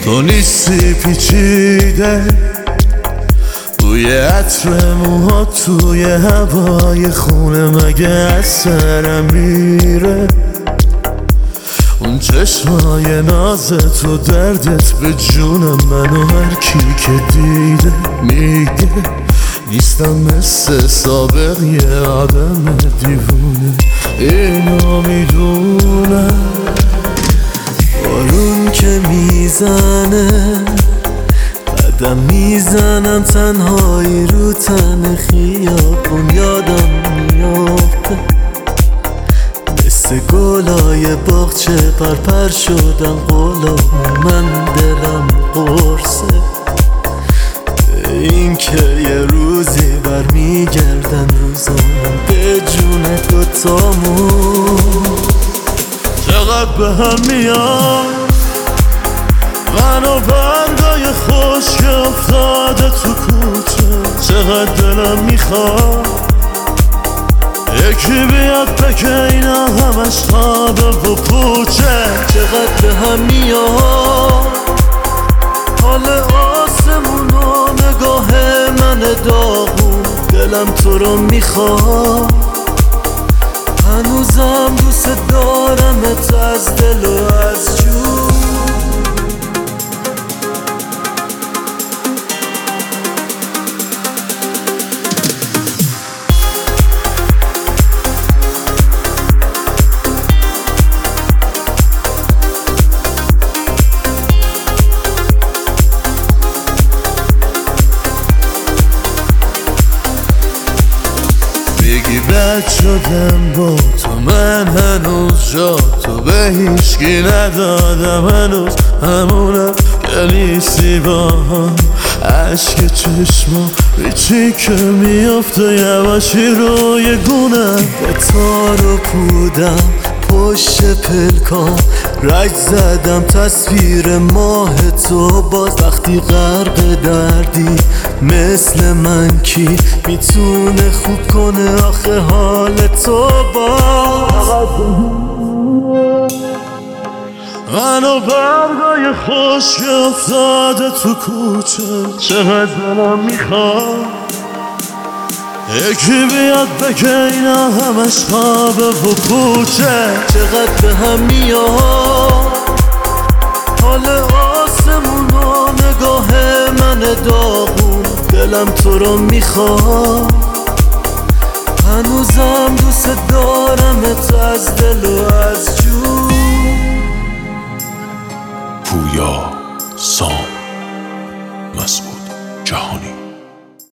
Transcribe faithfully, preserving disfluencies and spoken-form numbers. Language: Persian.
تو نیستی پیچیده، بوی عطر موها توی هوای خونه مگه از سرم میره. اون چشمای ناز تو دردت به جونم منو هر کی که دیده میگه نیستم مثل سابق یه آدم دیوونه، اینو میدونم. بارون که میزنه قدم میزنم تنهایی رو تن خیابون، یادم میافته مثل گلای باغچه پرپر شدن قولامون، من دلم قرصه این که یه روزی برمیگردن روزامون به جون دوتامون. چقدر به هم میاد من و برگای خوش که افتاده تو کوچه، چقدر دلم میخواد یکی بیاد بگه اینا همش خوابه و پوچه. چقدر به هم میاد حال آسمون و نگاه من داغون، دلم تو رو میخواد هنوزم دوست دارمت از دل و از جون. بگی بد شدم با تو، من هنوز جا تو به هیچکی ندادم، هنوز همونم که نیستی با هم. عشق چشما ریچی که میافته یواشی روی گونم، به تار و پودم پشت پلکام رگ زدم تصویر ماه تو باز. وقتی غرق دردی مثل من کی میتونه خوب کنه آخه حال تو باز. من و برگای خوش که افتاده تو کوچه، چقدر دلم میخواد یکی بیاد بگه اینا همش خوابه و پوچه. چقدر به هم میاد حال آسمون و نگاه من داغون، دلم تو رو میخواد هنوزم دوست دارمت از دل و از جون. پویا، سام، مسعود جهانی.